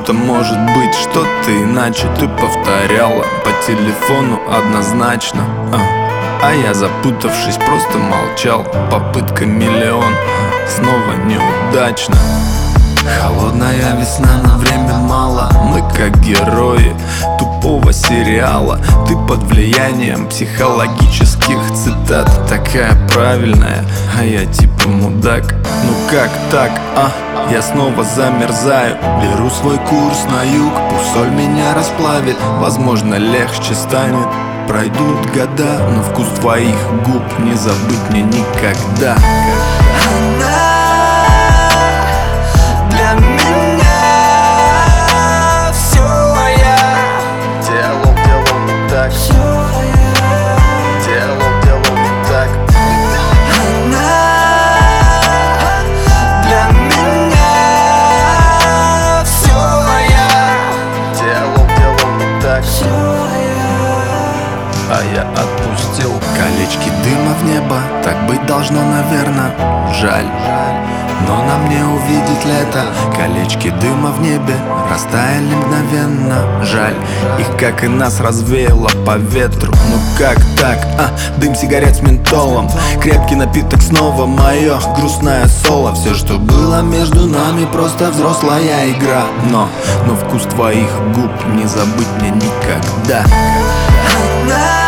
будто может быть что-то иначе. Ты повторяла по телефону однозначно, а я, запутавшись, просто молчал. Попытка миллион, снова неудачно. Холодная весна, на время мало. Мы как герои тупого сериала. Ты под влиянием психологических цитат. Такая правильная, а я типа мудак. Ну как так, Я снова замерзаю. Беру свой курс на юг, пусть соль меня расплавит. Возможно, легче станет. Пройдут года, но вкус твоих губ не забыть мне никогда. Для меня все я. Диалог не так. Диалог не так. Она для меня все я. Диалог не так. А я отпустил колечки дыма в небо. Так быть должно, наверное. Жаль, но нам не увидеть лето. Колечки дыма в небе растаяли мгновенно. Жаль, их, как и нас, развеяло по ветру. Ну как так, дым сигарет с ментолом. Крепкий напиток снова мое грустное соло. Все, что было между нами, просто взрослая игра. Но вкус твоих губ не забыть мне никогда. она